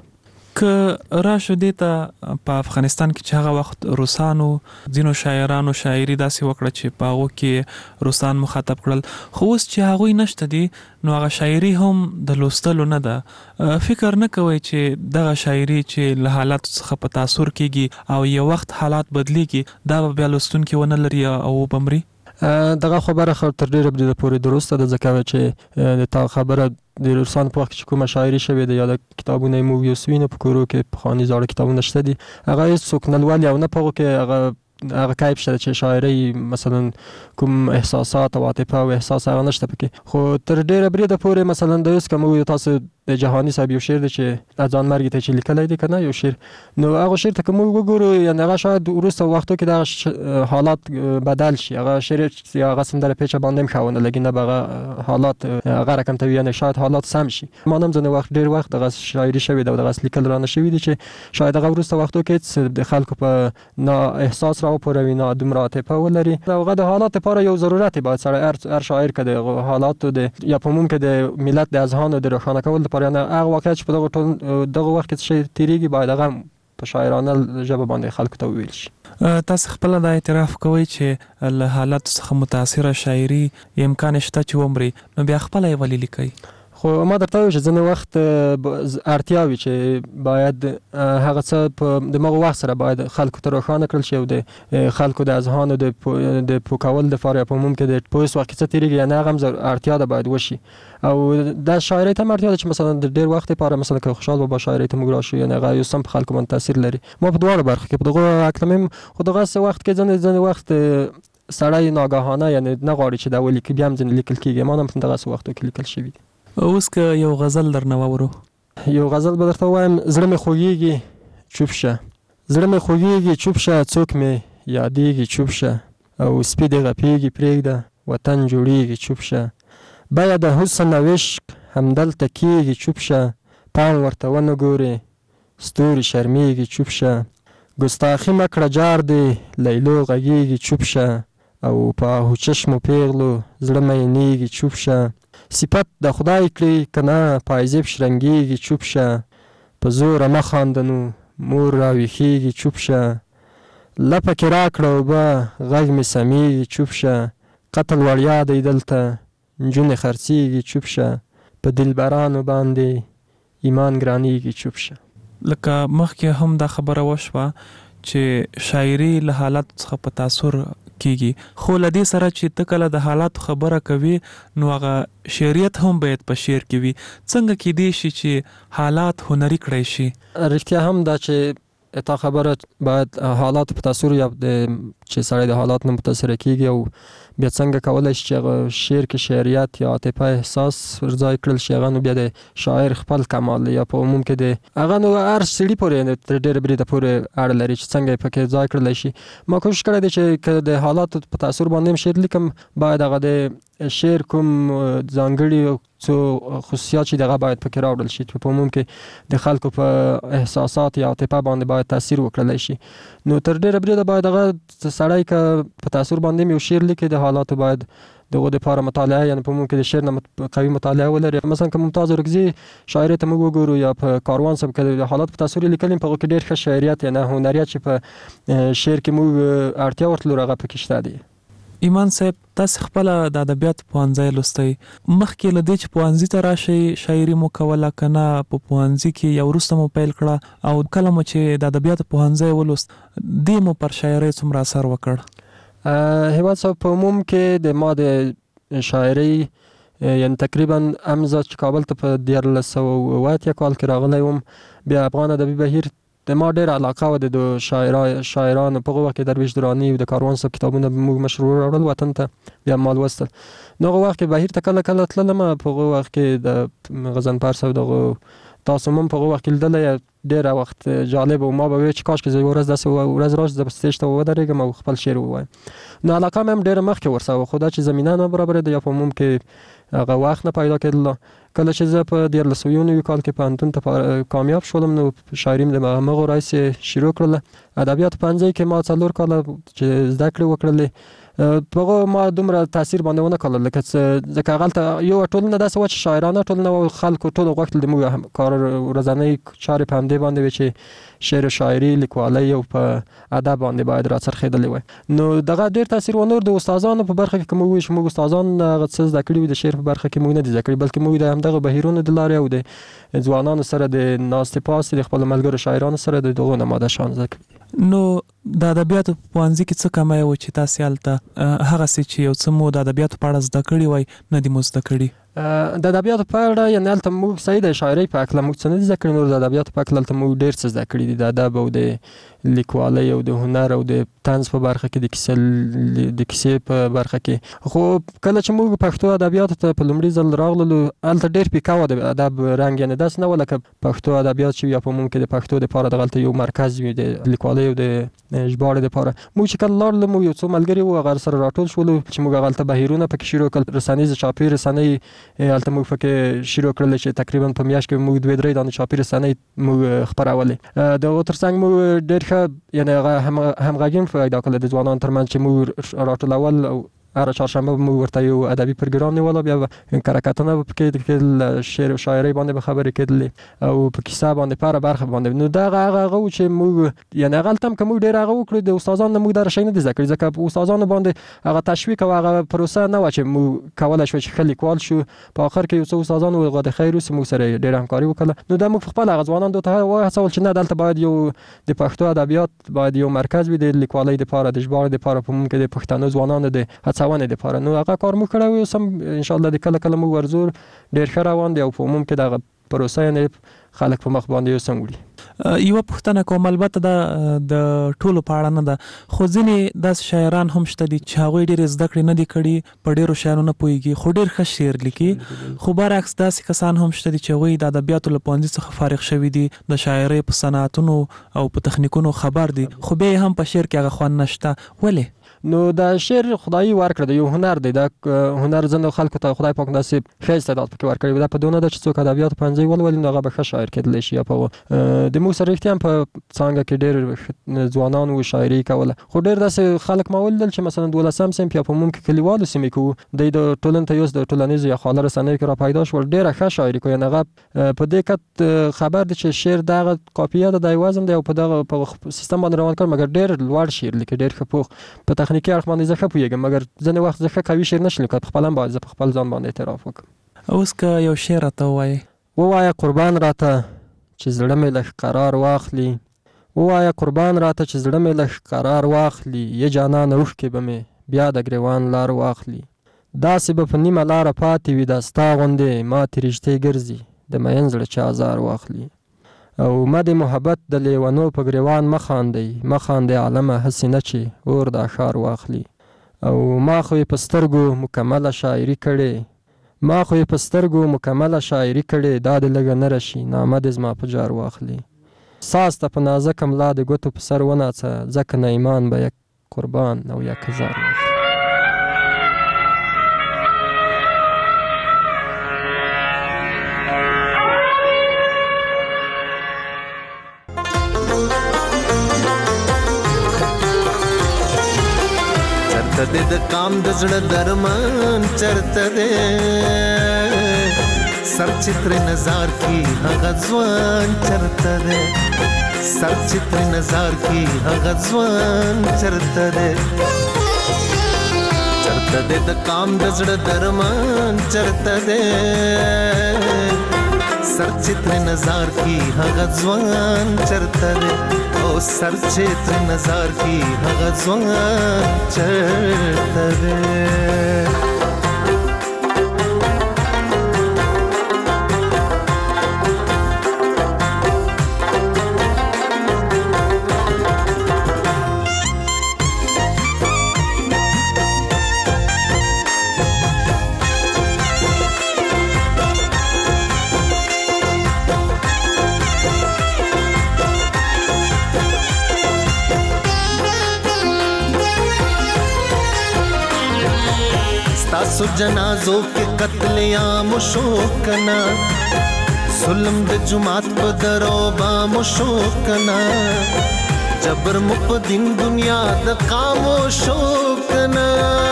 که راشو دې ته په افغانستان کې چې هغه وخت روسانو ځینو شاعرانو شاعري داسې وکړه چې په هغو کې روسان مخاطب کړل خو اوس چې هغوی نشته دي نو هغه شاعري هم د لوستلو نه ده. فکر نه کوئ چې دغه شاعري چې له حالاتو څخه په تاثر کېږي او یو وخت حالات بدلیږي دا به بیا لوستونکي ونه لري او وبمري؟ دغه خبره خو تر ډېره بریده پورې درسته ده ځکه چې د تا خبره د روسانو په وخت کې چې کومه شاعري شوې ده یا د کتابونه یې موږ یوسوي نه په کورو کې پخواني زاړه کتابونه شته دي هغه هېڅوک نه لولي او نه په هغو کې هغه هغه کیف شته چې شاعري مثلا کوم احساسات او عاطفه او احساس هغه نشته پکې. خو تر ډیره بریده پورې مثلا د اوس کوم تاسو د جهانی صاحب یو شعر دی چې ځان مرګ ته چې لیکلی دی کنه یو شعر، نو هغه شعر ته کوم وګورو یعنی هغه شاید وروسته وختو کې د حالات بدل شي. هغه شعر هغه سندره پیچ باندې مخاونه لګي نه هغه حالات هغه رقم ته یعنی شاید حالات سم شي. ما نم ځنه وخت ډیر وخت دغه شاعري شوی دا دغه لیکل را نشوي دي چې شاید هغه وروسته وختو کې د خلکو په نه احساس را پوروي نه دومره عاطفه ولري. هغه د حالات لپاره یو ضرورت باید سره هر شاعر کده حالات د یا په ممکن د ملت د اذهان د روښانه کول لپاره نه هغه واقعیت چې په دغه ټول دغه وخت کې شي تیریږي باید هغه په شاعرانه ژبه باندې خلکو ته وویل شي. تاسو خپل د اعتراف کوئ چې له حالات څخه متاثره شاعري امکان شته چې ومري، نو بیا خپل یې ولې لیکئ؟ خو ما درته وایم چې ځینې وخت اړتیا وي چې باید هغه څه په دماغ وخت سره باید خلکو ته روښانه کړل شي او د خلکو د اذهانو د د پوکول دپاره په ممکن د په اوس وخت کې څه تېرېږي یعنې هغه هم اړتیا ده باید وشي. او دا شاعرۍ ته هم اړتیا ده چې مثلا د ډېر وخت لپاره مثلا که خوشحال بابا شاعرۍ ته موږ راشو یعنې هغه یو سم په خلکو باندې تاثیر لري. ما په دواړو برخو کې په دغه اکلمیم خو دغسې وخت کې ځینې ځینې وخت سړی ناګهانه یعنې نه غواړي چې دا ولیکي بیا هم ځینې لیکل کېږي. ما هم په دغسې وختو کې لیکل شوي دي. اوس که یو غزل درنه واورو؟ یو غزل به درته ووایم: زړه مې خوږېږي چوپ شه، زړه مې خوږېږي چوپ شه، څوک مې یادېږي چوپ شه، او سپي دې غپېږي پرېږده وطن جوړېږي چوپ شه، بیه د حسن او عشق همدلته کېږي چوپ شه، پام ورته ونه ګورې ستوري شرمېږي چوپ شه، ګستاخي مه کړه جار دې لیلو غږېږي چوپ شه، او په آهو چشمو پیغلو زړه مې نیږي چوپ شه، صفت د خدای کړي که نه پایزیب شرنګېږي چوپ شه، په زوره مه خانده نو مور راویښېږي چوپ شه، لپه کې راکړه اوبه غږ مې سمیږي چوپ شه، قتل وړیا دی دلته نجونې خرڅېږي چوپ شه، په دلبرانو باندې ایمان ګرانېږي چوپ شه. لکه مخکې هم دا خبره وشوه چې شاعري له حالاتو څخه په تاثر کیږي، خو له دې سره چې ته کله د حالاتو خبره کوي نو هغه شعریت هم باید په شعر کې وي. څنګه کیدای شي چې حالات هنري کړی شي؟ رښتیا هم دا چې تا خبره باید حالات په تاثر یا چې سړی د حالات نه متاثره کیږي او بیا څنګه کولی شي چې هغه شعر کې شعریت یا عاطفه احساس ورځای کړل شي، هغه نو بیا د شاعر خپل کمال یا په عموم کې د هغه نو هر سړي پورې تر ډېره بریده پورې اړه لري چې څنګه یې پکې ځای کړلی شي. ما کوشش کړی دی چې که د حالاتو په تاثر باندې هم شعر لیکم باید هغه د شعر کوم ځانګړي څو خصوصیات چې دغه باید پکې راوړل شي چې په عموم کې د خلکو په احساسات یا عاطفه باندې باید تاثیر وکړلی شي. نو تر ډېره بریده باید هغه سړی که په تاثر باندې یو شعر لیکي د حالاتو باید دغه دپاره مطالعه یعنې په عموم کې د شعر نه قوي مطالعه ولري. مثلا که ممتاز اورکزي شاعرۍ ته موږ وګورو یا په کاروان صاحب که د حالاتو په تاثر یې لیکلي په هغه کې ډېر ښه شاعریت یعنې هنریت چې په شعر کې موږ اړتیا ورته لرو هغه پکې شته دی. ایمان صاحب تاسو خپل د ادبیاتو پوهنځی لوستی، مخکې له دې چې پوهنځي ته راشئ شاعري مو کوله که نه په پوهنځي کې یا وروسته مو پیل کړه او کله مو چې د ادبیاتو پوهنځی ولوست دې مو پر شاعرۍ څومره اثر وکړ؟ هیواد صاحب په عموم کې د ما د شاعرۍ یعنې تقریبا هم زه چې کابل ته په دیارلس سوه اوه اتیا کال کې راغلی وم، بیا افغان ادبي بهیر د ما ډېره علاقه وه د شاعرانو په هغه وخت کې درویش دراني او د کاروان صاحب کتابونه موږ مشروع راوړل وطن ته بیا ما لوستل. نو هغه وخت کې بهیر ته کله کله تللم، په هغه وخت کې د غضنفر صاحب دغه تاسو هم په هغه وخت کې لیدلی ډېره وخت جالب و. ما به ویل چې کاش که زه یوه ورځ داسې ورځ راشي زه به سټیج ته ودرېږم او خپل شعر ووایم. نو علاقه مې هم ډېره مخکې ورسره وه، خو دا چې زمینه نه برابرېده یا په عموم کې هغه وخت نه پیدا کېدله. کله چې زه په دیارلس سوه یو نوي کال کې پوهنتون ته کامیاب شولم نو شاعري مې د همغو راهیسې شروع کړله. ادبیاتو پوهنځي کې ما څلور کاله چې زده کړې وکړلې په هغه ما دومره تاثیر باندې ونه کړل لکه ځکه هغلته یوه ټولنه داسې وه چې شاعرانه ټولنه وه، خلکو ټولو غوښتل د موږ کار ورځنۍ چارې په همدې باندې وې چې شعر و شاعري لیکوالۍ او په ادب باندې باید راڅرخېدلې وای. نو دغه ډېر تاثیر و. نور د استادانو په برخه کې که موږ وایو چې موږ استادان هغه څه زده کړي وي د شعر په برخه کې موږ نه دي زده کړي، بلکې موږ د همدغه بهیرونو د لارې او د ځوانانو سره د ناستې پاستې د خپلو ملګرو شاعرانو سره د دغو نه ماده شان زده کړي. نو د ادبیاتو په پوهنځي کې څه کمی و چې تاسې هلته هغسې چې یو څه مو د ادبیاتو په اړه زده کړي وای نه دي مو زده کړي؟ د ادبیاتو په اړه یعنې هلته موږ صحیح د شاعرۍ په هکله موږ څه نه دي زده کړي، نور د ادبیاتو په هکله هلته موږ ډېر څه زده کړي دي، د ادب او د لیکوالۍ او د هنر او د طنز په برخه کې، د کیسې د کیسې په برخه کې. خو کله چې موږ پښتو ادبیاتو ته په لومړي ځل راغللو هلته ډېر پیکه وه د ادب رنګ، یعنې داسې نه وه لکه پښتو ادبیات چې وي یا په عموم کې د پښتو دپاره دغلته یو مرکز وي د لیکوالۍ او د ژباړې دپاره. موږ چې کله لاړلو موږ یو څو ملګري وو هغه سره راټول شولو چې موږ هغلته بهیرونه پکې شروع کړل، رسنیز چاپي رسنۍ هلته موږ پکې شروع کړل چې تقریبا په میاشت کې موږ دوې درې دانې چاپي رسنۍ موږ خپرولې. د هغو تر څنګ موږ ډېر ښه یعنې هغه همغږي پیدا کړله د ځوانانو ترمنځ چې موږ راټولول او هر چهارشنبه موږ ورته یو ادبي پروګرام نیوله، بیا به کرکټونه به پکې کېدل، شعر او شاعرۍ باندې به خبرې کېدلې او په کیسه باندې په هره برخه باندې. نو دغه هغه هغه و چې موږ یعنې هغلته هم که موږ ډېر هغه وکړو د استادانو نه موږ دغه شی نه دي زده کړي، ځکه په استادانو باندې هغه تشویق او هغه پروسه نه وه چې موږ کولی شو چې ښه لیکوال شو. په آخر کې یو څو استادانو هغه د خیر اوسي موږ سره ډېره همکاري وکړله. نو دا موږ خپله هغه ځوانان ته وهڅول چې نه دلته باید یو د پښتو ادبیات باید یو مرکز وي د لیکوالۍ دپاره، د ژباړې دپاره، په عموم کې د پښتنو ځوانانو د هڅونې دپاره. نو هغه کار موږ کړی و، سم انشاءالله د کله کله موږ ورزور ډېر ښه روان دی او په عموم کې دغه پروسه یعنې خلک په مخ باندې یو سم وړي. یوه پوښتنه کوم، البته دا د ټولو په اړه نه ده، خو ځینې داسې شاعران هم شته دي چې هغوی ډېرې زده کړې نه دي کړي، په ډېرو شیانو نه پوهېږي خو ډېر ښه شعر لیکي. خو برعکس داسې کسان هم شته دي چې هغوی د ادبیاتو له پوهنځي څخه فارغ شوي دي، د شاعرۍ په صنعتونو او په تخنیکونو خبر دي، خو بیا یې هم په شعر کې هغه خوند نشته. ولې؟ نو د شعر خدایي ورکړه د یو هنر دی، دا هنر ځینو خلکو ته خدای پاک داسې ښه استعداد پکې ورکړی، دا په دونه ده چې څوک ادبیاتو پوهنځی ولولي نو هغه به ښه شاعر کېدلی شي. یا په د موږ سره رښتیا هم په څانګه کې ډېر ځوانان وو شاعري کوله، خو ډېر داسې خلک ما ولیدل چې مثلا دولسم صنف یا په عموم کې کلیوالو سیمې کې وو، دوی د ټولنې ته یوس د ټولنیزو یا خواله رسنیو کې را پیدا شول، ډېره ښه شاعري کوي. یعنې هغه په دې کت خبر دی چې شعر دغه کاپیه ده، د وزن دی او په دغه په سیستم باندې روان کړ، مګر ډېر لوړ شعر لیکي، ډېر ښه پوخ په تخنیکي اړخ باندې زه ښه پوهېږم، مګر ځینې وخت زه ښه قوي شعر نشم لیکلی، په خپله هم باید زه په خپل ځان باندې اعتراف وکړم. اوس که یو شعر راته ووایې. ووایه قربان راته چې زړه مې لږ قرار واخلي، ووایه قربان راته چې زړه مې لږ قرار واخلي، یه جانان اوښکې به مې بیا د ګریوان لار واخلي، داسې به په نیمه لاره پاتې وي دا ستا غوندې ماتې رشتې ګرځي د مین زړه چې ازار واخلي. او ما د محبت د لیونو په ګریوان مه خاندئ، مه خاندئ عالمه هسې نه چې اور دا ښار واخلي. او ما خو یې په سترګو مکمله شاعري کړې، ما خو یې په سترګو مکمله شاعري کړې، دا د لږه نه رشي نامه دې زما په جار واخلي. ساز ته په نازکه ملا د ګوتو په سر وناڅه، ځکه نه ایمان به یک قربان او یک هزار واخلي. چرته د کام د زړه درمان چرته دې سر چتر نظر کی هغه ځوان چرته دې سر چتر نظر کی هغه ځوان چرته دې چرته دې د کام د زړه درمان چرته دې سر چتر نظر کی هغه ځوان چرته دې او سر چتر نظر کی هغه ځوان چرته دې. تاسو جنازو کې قتل عام شو کنا، ظلم د جماعت په درو با مشو کنا، جبر مقدم دنیا د خاموشو کنا،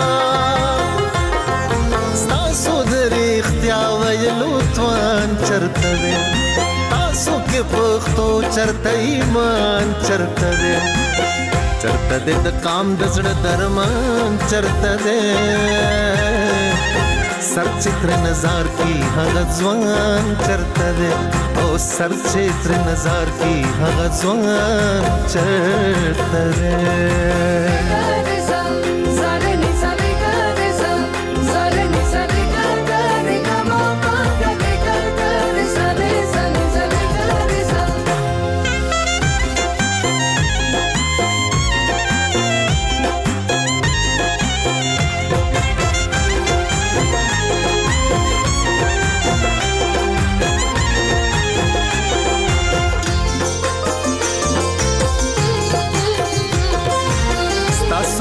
تاسو د اختیا ویلو توان چرته دې، تاسو کې پښتو چرته ایمان چرته دې، چرته دې د کام د زړه درمان چرته دې سر چتر نظر کی هغه ځوان چرته دې او سر چتر نظر کی هغه ځوان چرته دې. زارنی سابقه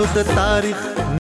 د تاریخ